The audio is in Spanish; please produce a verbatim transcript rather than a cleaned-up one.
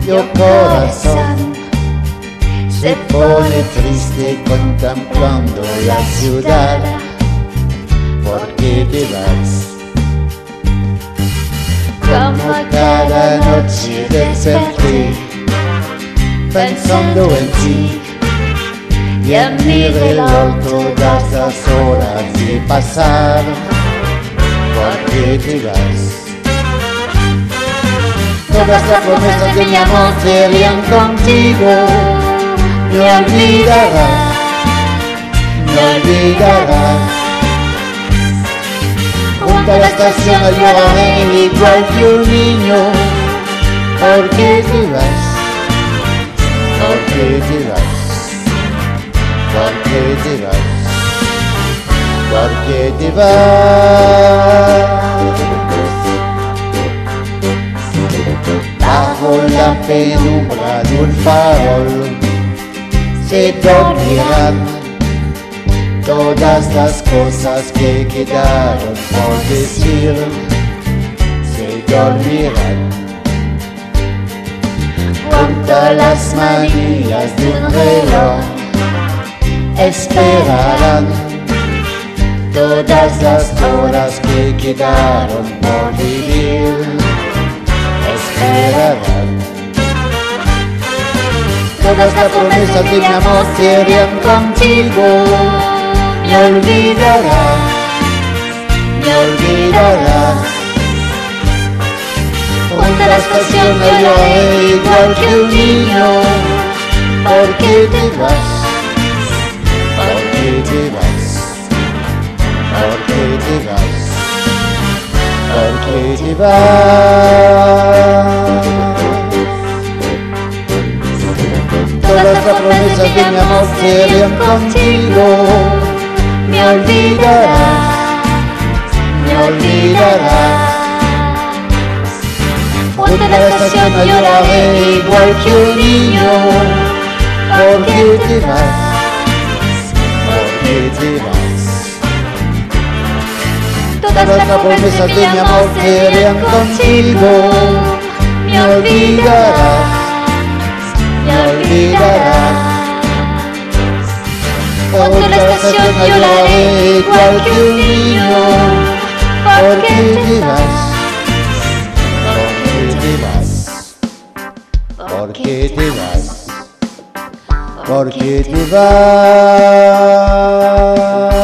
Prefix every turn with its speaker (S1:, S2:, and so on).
S1: Yo corazón se pone triste contemplando la ciudad. ¿Por qué te vas? Como cada noche desperté pensando en ti, y en mi reloj todas las horas de pasar. ¿Por qué te vas? Todas las promesas de mi amor serían contigo. Me olvidarás, me olvidarás. Junto a la estación lloraré igual que un niño. ¿Por qué te vas? ¿Por qué te vas? ¿Por qué te vas? ¿Por qué te vas? Bajo la penumbra de un farol se dormirán todas las cosas que quedaron por decir. Se dormirán junto a las manillas de un reloj. Esperarán todas las horas que quedaron por vivir. Esperarán todas las promesas de mi amor serían contigo. Me olvidarás, me olvidarás. Junto a la estación lloraré igual que un niño. ¿Por qué te vas? ¿Por qué te vas? ¿Por qué te vas? ¿Por qué te vas? Todas las promesas de mi amor serían contigo. Me olvidarás, me olvidarás. Junto a la estación lloraré igual que un niño. ¿Por qué te vas? ¿Por qué te vas? Todas las promesas de mi amor serían contigo. Me olvidarás, me olvidarás. Junto a la estación lloraré igual que un niño. ¿Por qué te vas? ¿Por qué te vas? ¿Por qué te vas? ¿Por qué te vas?